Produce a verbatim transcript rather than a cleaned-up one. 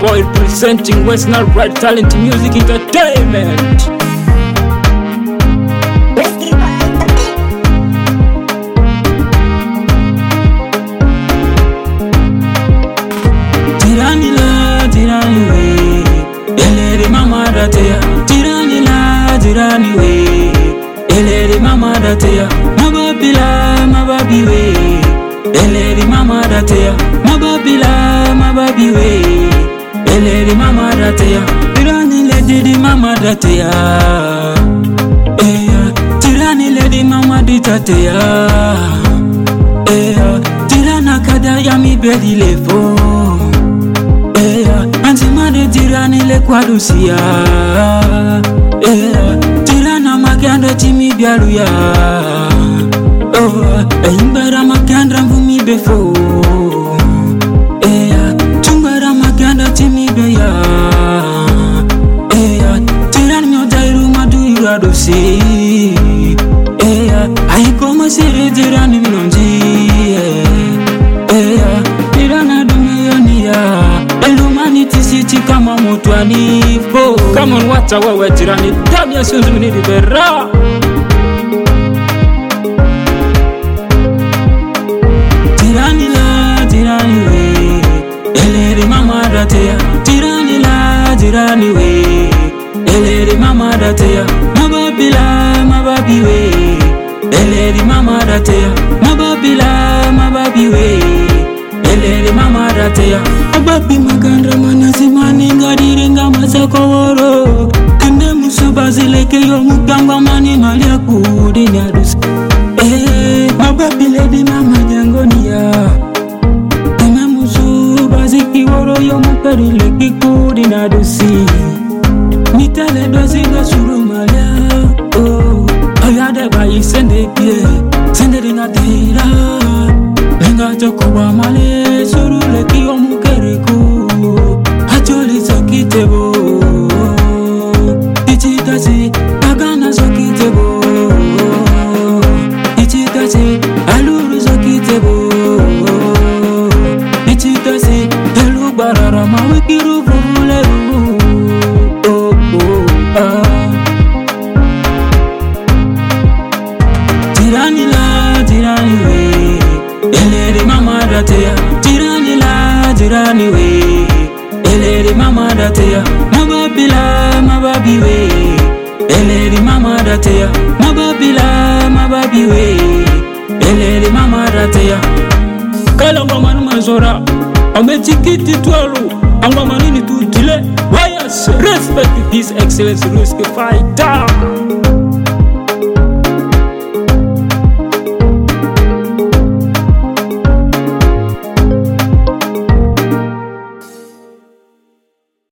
boy representing Western Right Talent Music Entertainment. Tirani la, tirani we, eleri mama datea. Tirani la, tirani we, eleri mama datea. Mababila, mababi we, eleri mama datea. Mababila, mababi we, eleri mama datea. Tirani le didi mama datea. Eh, tirani le di mama ditatea. Eh, tirana kada yami bedi lefo. Anzimade tirani le kwadusia. Eh, tirana makanda timi bialuya. Oh, imbara makanda mvumi befo. Eh, tumbara makanda timi beya. Eh, tirani myodayiru maduru adosi. Eh, ayikoma siri tirani mnonji. Eh, tirana dumiyoniya. Tisiti kama mutwani fo. Come on, wata wewe tirani tabia sunzu minidi bera. Tirani la, tirani we, eleri mama datea. Tirani la, tirani we, eleri mama datea. Mababila, mababi we, eleri mama datea. Mababila, mababi we, eleri mama datea. Ababi magandra manazimani ngadiringa masakoworo. Kende musubazileke yo mukangwa mani malia kudi nyadus. Eh, ababi lady mama jangonia. Kende musubaziki woro yo muperileki kudi nyadusi. Mitale doziga suru malia. Oh, ayade bayi sende pie, sende dina tira. Lenga choko wa male suru leki yo mukeriku. Hacholi sokitebo. Ichitasi agana sokitebo. Ichitasi aluru sokitebo. Ichitasi elu barara mawikiru fuleru. Oh oh ah. Tirani la, tirani we, eleri mama datea. Tirani la, tirani we, eleri mama datea. Mababila, mababi we, eleri mama datea. Mababila, mababi we, eleri mama datea. Kala ngoma mazora, ametikiti twalo. Angoma nini tutile? Why respect His Excellency Ruski Fighter.